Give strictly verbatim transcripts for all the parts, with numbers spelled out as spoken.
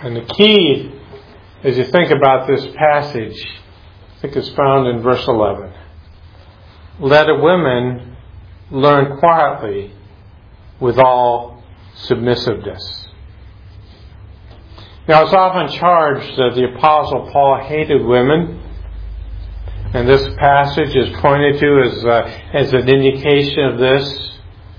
And the key, as you think about this passage, I think it's found in verse eleven. Let a woman learn quietly with all submissiveness. Now, it's often charged that the Apostle Paul hated women, and this passage is pointed to as, uh, as an indication of this,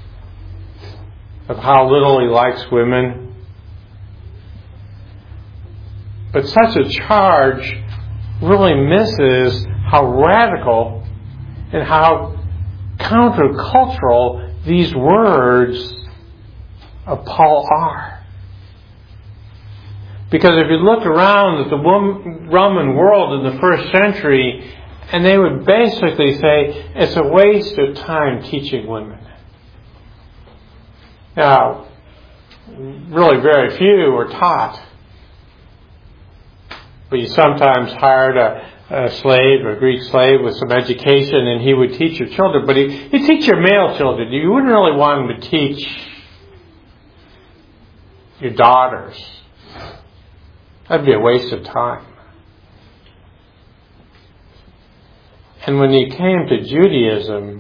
of how little he likes women. But such a charge really misses how radical and how countercultural these words of Paul are. Because if you look around at the Roman world in the first century, and they would basically say it's a waste of time teaching women. Now, really very few were taught. But you sometimes hired a, a slave, a Greek slave with some education, and he would teach your children. But he, he'd teach your male children. You wouldn't really want him to teach your daughters. That'd be a waste of time. And when he came to Judaism,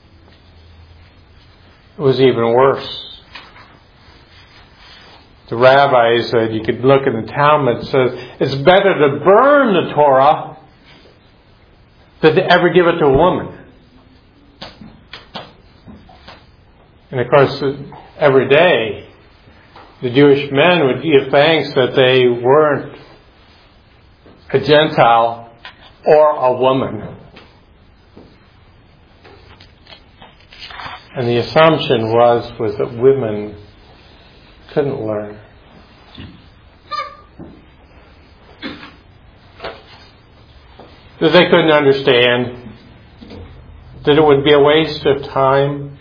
it was even worse. The rabbis said, you could look in the Talmud, it says, it's better to burn the Torah than to ever give it to a woman. And of course, every day, the Jewish men would give thanks that they weren't a Gentile or a woman. And the assumption was, was that women couldn't learn. That they couldn't understand. That it would be a waste of time.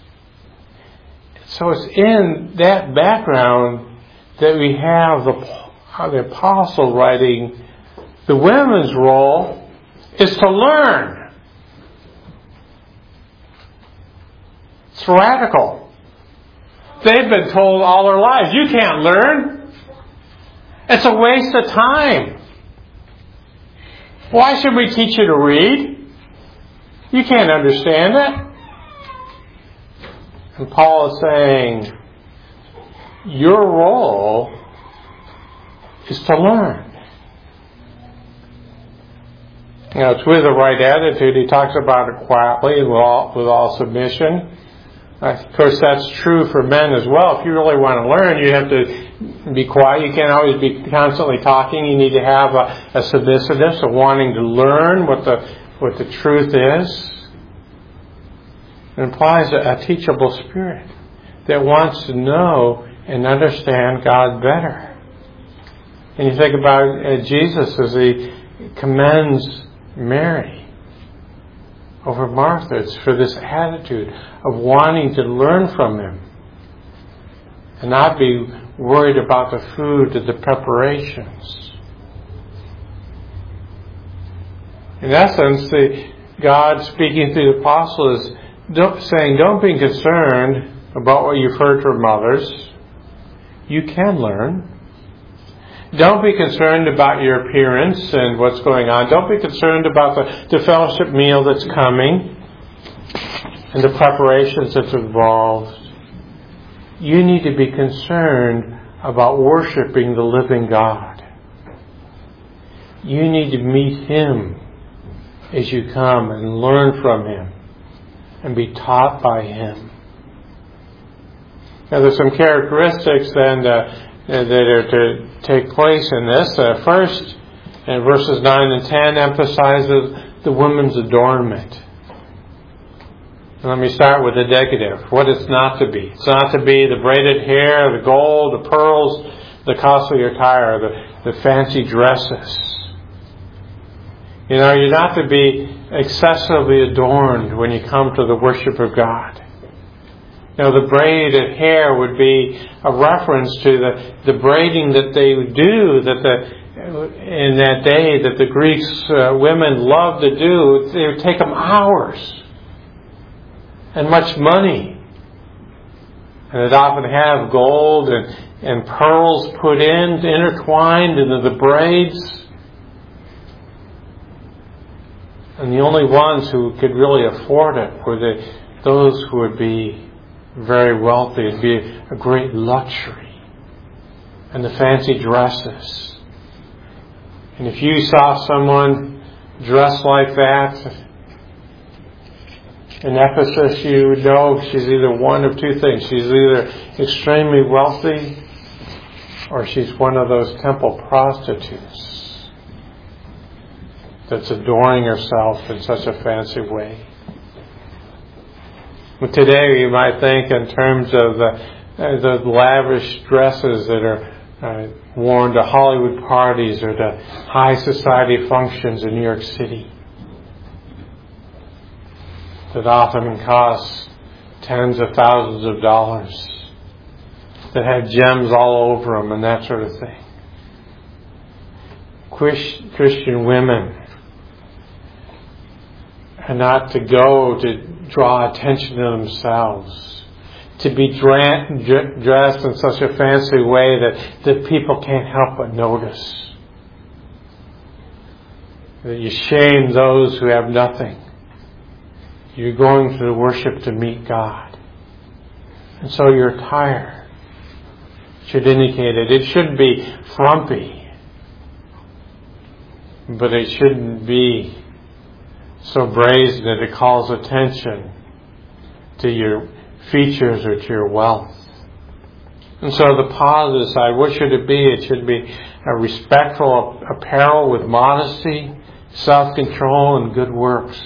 So it's in that background that we have the, the apostle writing, the women's role is to learn. It's radical. They've been told all their lives, you can't learn. It's a waste of time. Why should we teach you to read? You can't understand it. And Paul is saying, your role is to learn. You know, it's with the right attitude. He talks about it quietly with all, with all submission. Of course, that's true for men as well. If you really want to learn, you have to be quiet. You can't always be constantly talking. You need to have a, a submissiveness, a wanting to learn what the what the truth is. It implies a, a teachable spirit that wants to know and understand God better. And you think about uh, Jesus as he commends Mary over Martha. It's for this attitude of wanting to learn from him and not be worried about the food or the preparations. In essence, the, God speaking through the apostle is don't, saying, don't be concerned about what you've heard from others. You can learn. Don't be concerned about your appearance and what's going on. Don't be concerned about the, the fellowship meal that's coming and the preparations that's involved. You need to be concerned about worshiping the living God. You need to meet Him as you come and learn from Him and be taught by Him. Now there's some characteristics then uh, that are to take place in this. Uh, first, in verses nine and ten, emphasizes the woman's adornment. And let me start with the negative. What it's not to be. It's not to be the braided hair, the gold, the pearls, the costly attire, the, the fancy dresses. You know, you're not to be excessively adorned when you come to the worship of God. You know, the braided hair would be a reference to the, the braiding that they would do, that the in that day that the Greeks uh, women loved to do. It would take them hours and much money. And they'd often have gold and, and pearls put in, intertwined into the braids. And the only ones who could really afford it were the, those who would be very wealthy. It'd be a great luxury. And the fancy dresses. And if you saw someone dressed like that in Ephesus, you would know she's either one of two things. She's either extremely wealthy or she's one of those temple prostitutes that's adoring herself in such a fancy way. But today you might think in terms of the, uh, the lavish dresses that are uh, worn to Hollywood parties or to high society functions in New York City that often cost tens of thousands of dollars, that have gems all over them and that sort of thing. Christian women are not to go to draw attention to themselves, to be dra- dressed in such a fancy way that, that people can't help but notice. That you shame those who have nothing. You're going to worship to meet God. And so your attire should indicate it. It shouldn't be frumpy, but it shouldn't be so brazen that it calls attention to your features or to your wealth. And so the positive side, what should it be? It should be a respectful apparel with modesty, self-control, and good works.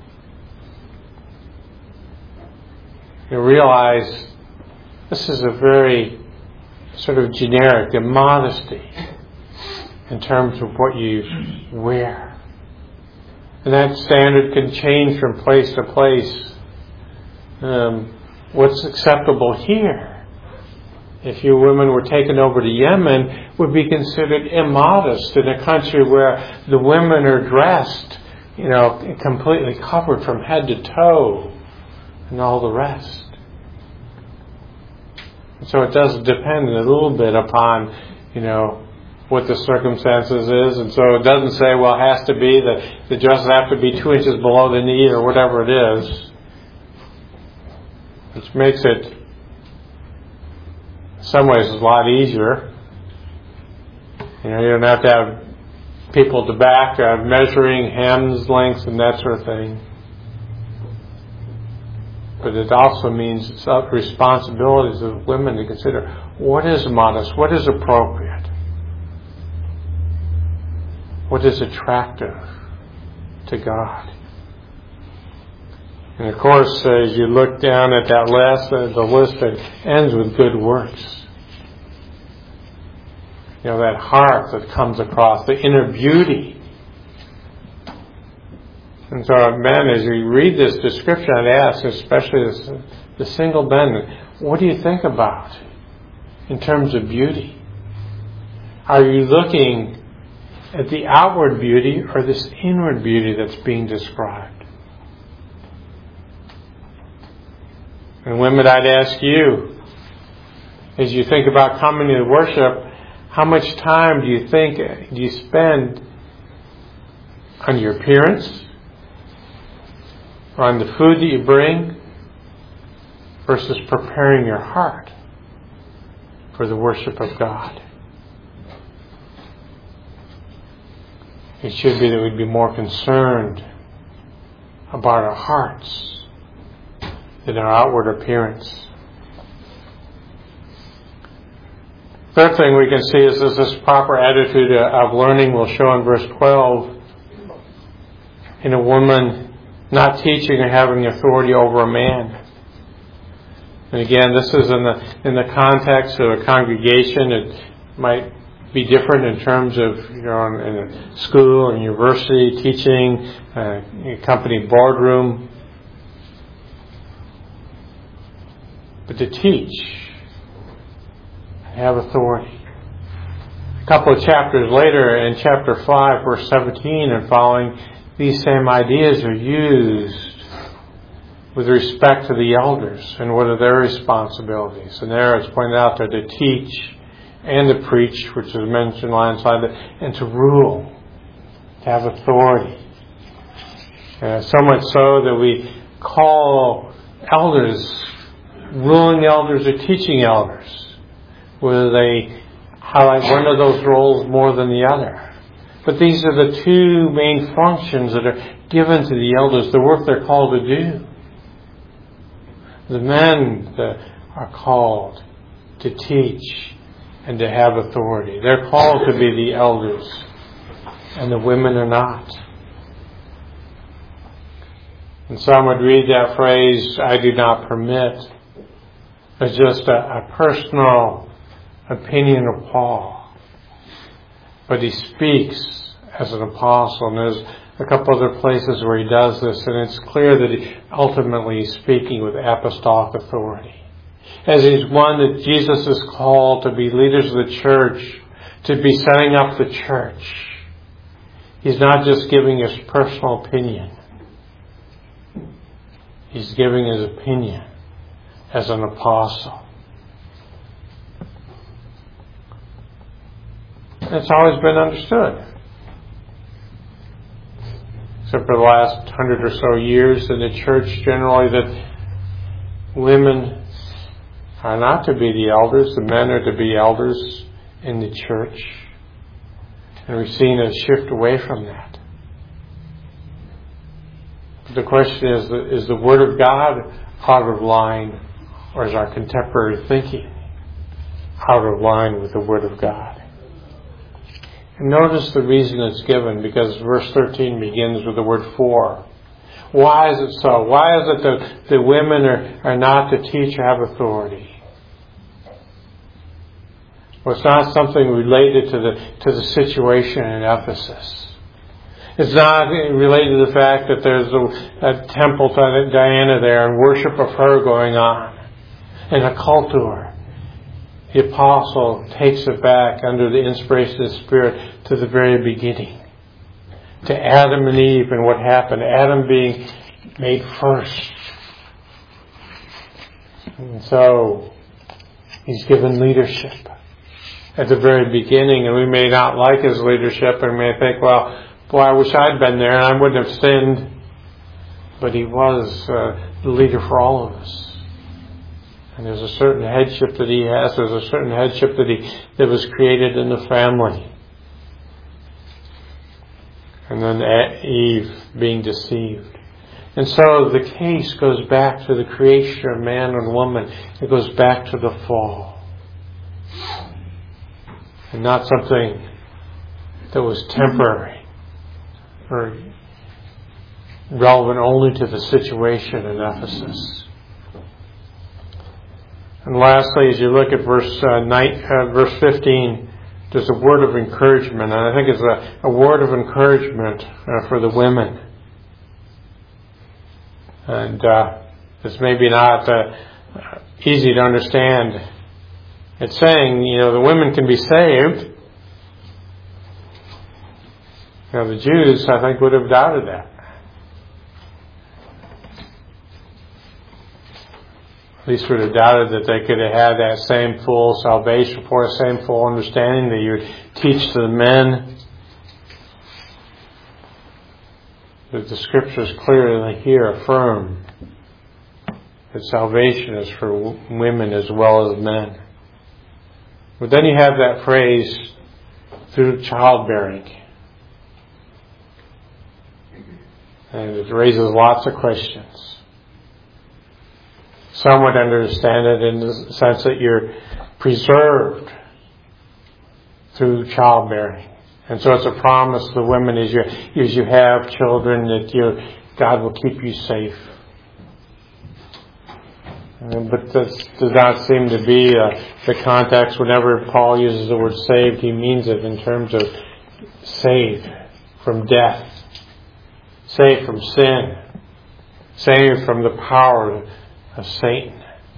You realize this is a very sort of generic immodesty in terms of what you wear. And that standard can change from place to place. Um, what's acceptable here, if you women were taken over to Yemen, would be considered immodest in a country where the women are dressed, you know, completely covered from head to toe and all the rest. So it does depend a little bit upon, you know, what the circumstances is. And so it doesn't say, well, it has to be that the dresses have to be two inches below the knee or whatever it is. Which makes it, in some ways, a lot easier. You know, you don't have to have people at the back uh, measuring hems, lengths, and that sort of thing. But it also means it's up responsibilities of women to consider what is modest, what is appropriate, what is attractive to God. And of course, as you look down at that list, uh, the list that ends with good works. You know, that heart that comes across, the inner beauty. And so, men, as you read this description, I'd ask, especially this, the single men, what do you think about in terms of beauty? Are you looking at the outward beauty or this inward beauty that's being described? And women, I'd ask you, as you think about coming to worship, how much time do you think do you spend on your appearance, or on the food that you bring, versus preparing your heart for the worship of God? It should be that we'd be more concerned about our hearts than our outward appearance. Third thing we can see is that this proper attitude of learning will show in verse twelve in a woman not teaching or having authority over a man. And again, this is in the in the context of a congregation. It might be different in terms of, you know, in a school or university, teaching, uh, a company boardroom. But to teach, have authority. A couple of chapters later, in chapter five, verse seventeen and following, these same ideas are used with respect to the elders and what are their responsibilities. And there it's pointed out that to teach and to preach, which is mentioned alongside it, and to rule, to have authority. Uh, so much so that we call elders, ruling elders or teaching elders, whether they highlight one of those roles more than the other. But these are the two main functions that are given to the elders, the work they're called to do. The men that are called to teach and to have authority. They're called to be the elders, and the women are not. And some would read that phrase, "I do not permit," as just a, a personal opinion of Paul. But he speaks as an apostle, and there's a couple other places where he does this, and it's clear that he ultimately is speaking with apostolic authority. As he's one that Jesus is called to be leaders of the church, to be setting up the church. He's not just giving his personal opinion. He's giving his opinion as an apostle. It's always been understood. Except for the last hundred or so years in the church generally, that women are not to be the elders, the men are to be elders in the church. And we've seen a shift away from that. But the question is, is the Word of God out of line, or is our contemporary thinking out of line with the Word of God? And notice the reason it's given, because verse thirteen begins with the word "for." Why is it so? Why is it that the women are, are not to teach or have authority? Well, it's not something related to the to the situation in Ephesus. It's not related to the fact that there's a, a temple to Diana there and worship of her going on and a cult to her. The apostle takes it back under the inspiration of the Spirit to the very beginning. To Adam and Eve and what happened. Adam being made first. And so he's given leadership at the very beginning, and we may not like his leadership and may think, well, boy, I wish I'd been there and I wouldn't have sinned. But he was uh, the leader for all of us. And there's a certain headship that he has. There's a certain headship that he that was created in the family. And then Eve being deceived. And so the case goes back to the creation of man and woman. It goes back to the fall. And not something that was temporary or relevant only to the situation in Ephesus. And lastly, as you look at verse uh, nine, uh, verse fifteen, there's a word of encouragement, and I think it's a, a word of encouragement uh, for the women. And uh, it's maybe not uh, easy to understand. It's saying, you know, the women can be saved. You know, the Jews, I think, would have doubted that. At least would have doubted that they could have had that same full salvation, for the same full understanding that you would teach to the men. But the Scriptures clearly here affirm that salvation is for women as well as men. But then you have that phrase, through childbearing. And it raises lots of questions. Some would understand it in the sense that you're preserved through childbearing. And so it's a promise to the women as you, as you have children that you, God will keep you safe. But this does not seem to be uh, the context. Whenever Paul uses the word saved, he means it in terms of saved from death, saved from sin, saved from the power of Satan.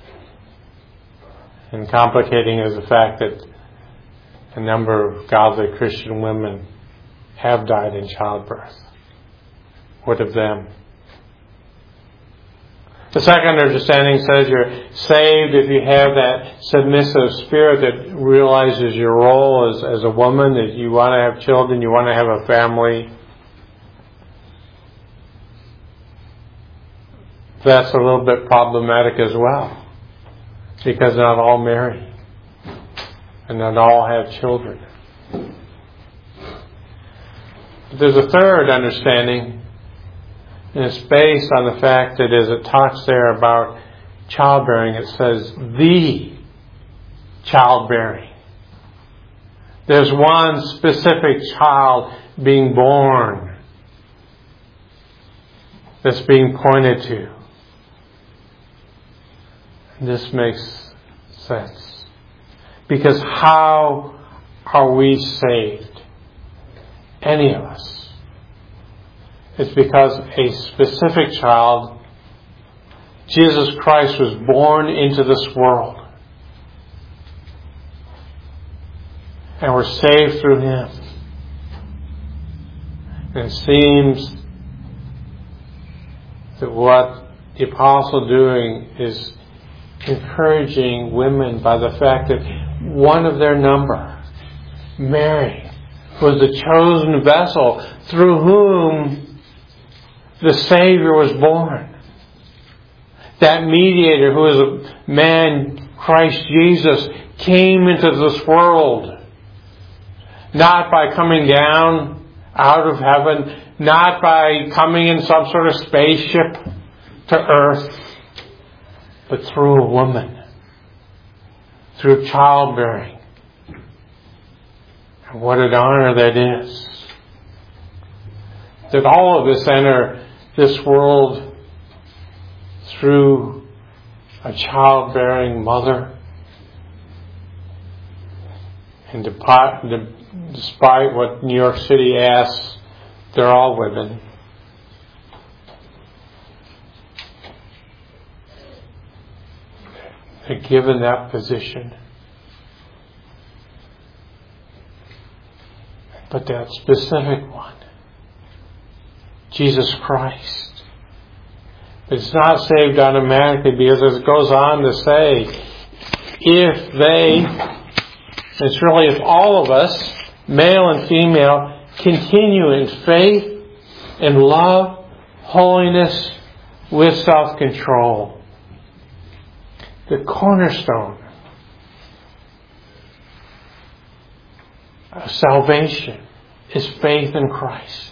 And complicating is the fact that a number of godly Christian women have died in childbirth. What of them? The second understanding says you're saved if you have that submissive spirit that realizes your role as, as a woman, that you want to have children, you want to have a family. That's a little bit problematic as well, because not all marry and not all have children. But there's a third understanding, and it's based on the fact that as it talks there about childbearing, it says the childbearing. There's one specific child being born that's being pointed to. This makes sense. Because how are we saved? Any of us. It's because a specific child, Jesus Christ, was born into this world. And we're saved through Him. And it seems that what the apostle doing is encouraging women by the fact that one of their number, Mary, was the chosen vessel through whom the Savior was born. That mediator who is a man, Christ Jesus, came into this world. Not by coming down out of heaven, not by coming in some sort of spaceship to earth, but through a woman, through childbearing. And what an honor that is. That all of us enter this world through a childbearing mother. And despite what New York City asks, they're all women. They're given that position. But that specific one, Jesus Christ, it's not saved automatically, because as it goes on to say, if they, it's really if all of us, male and female, continue in faith and love, holiness, with self-control. The cornerstone of salvation is faith in Christ.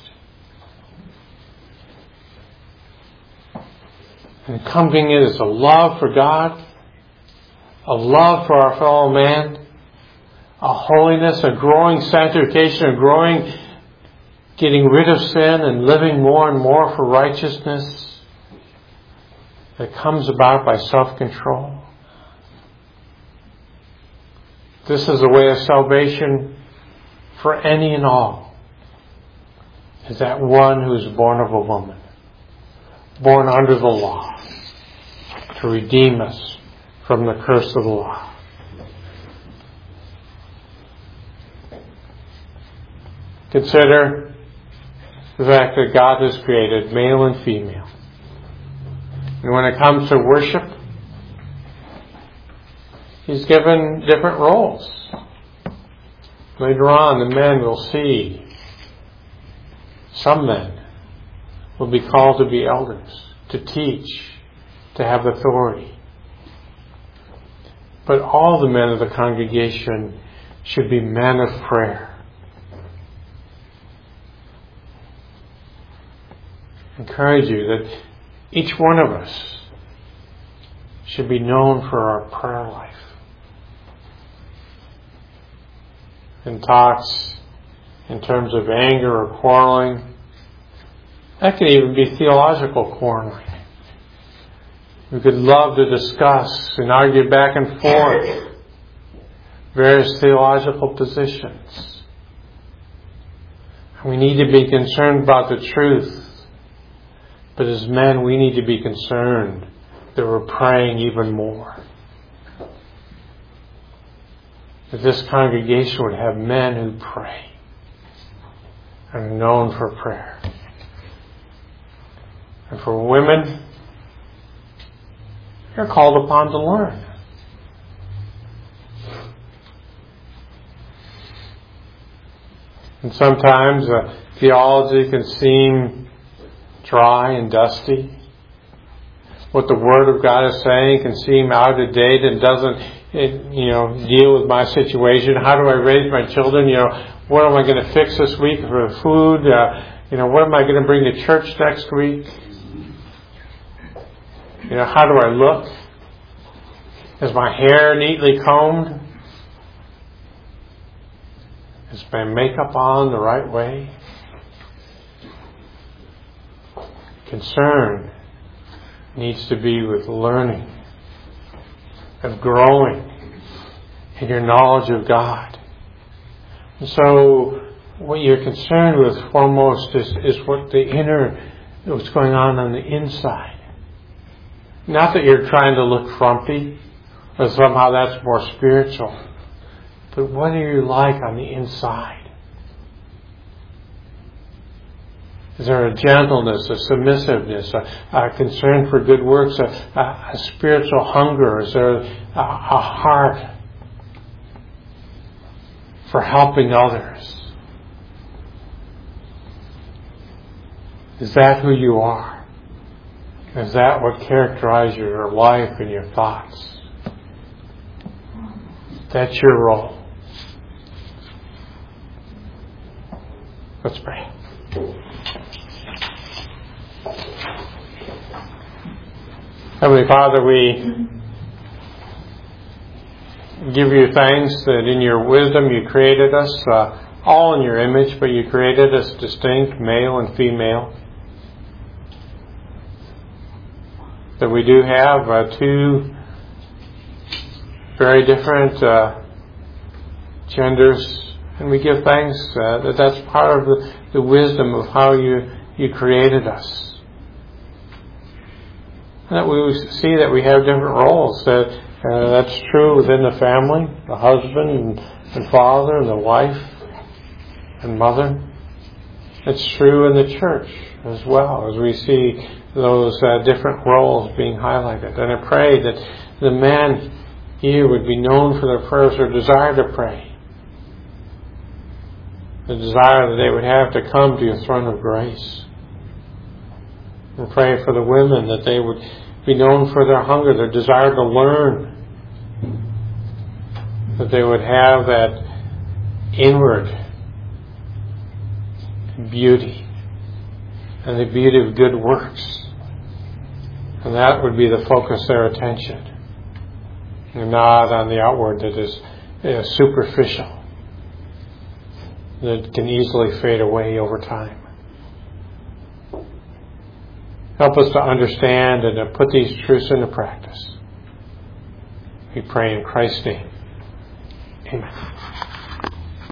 And accompanying it is a love for God, a love for our fellow man, a holiness, a growing sanctification, a growing getting rid of sin and living more and more for righteousness that comes about by self-control. This is the way of salvation for any and all. Is that one who is born of a woman, born under the law, to redeem us from the curse of the law. Consider the fact that God has created male and female. And when it comes to worship, He's given different roles. Later on, the men will see. Some men will be called to be elders, to teach, to have authority. But all the men of the congregation should be men of prayer. I encourage you that each one of us should be known for our prayer life. And talks in terms of anger or quarreling. That can even be theological quarreling. We could love to discuss and argue back and forth various theological positions. We need to be concerned about the truth. But as men, we need to be concerned that we're praying even more. That this congregation would have men who pray and are known for prayer. And for women, You're called upon to learn. And sometimes uh, theology can seem dry and dusty. What the Word of God is saying can seem out of date and doesn't, it, you know, deal with my situation. How do I raise my children? You know, what am I going to fix this week for food? Uh, you know, what am I going to bring to church next week? You know, how do I look? Is my hair neatly combed? Is my makeup on the right way? Concern needs to be with learning and growing in your knowledge of God. And so what you're concerned with foremost is, is what the inner, what's going on on the inside. Not that you're trying to look frumpy or somehow that's more spiritual. But what are you like on the inside? Is there a gentleness, a submissiveness, a, a concern for good works, a, a, a spiritual hunger? Is there a, a heart for helping others? Is that who you are? Is that what characterizes your life and your thoughts? That's your role. Let's pray. Heavenly Father, we give you thanks that in your wisdom you created us, uh, all in your image, but you created us distinct, male and female. That we do have uh, two very different uh, genders. And we give thanks uh, that that's part of the, the wisdom of how you, you created us. And that we see that we have different roles. That uh, that's true within the family, the husband and, and father and the wife and mother. It's true in the church as well, as we see those uh, different roles being highlighted. And I pray that the men here would be known for their prayers or desire to pray. The desire that they would have to come to your throne of grace. And pray for the women that they would be known for their hunger, their desire to learn. That they would have that inward beauty and the beauty of good works. And that would be the focus of their attention. And not on the outward that is uh, superficial. That can easily fade away over time. Help us to understand and to put these truths into practice. We pray in Christ's name. Amen.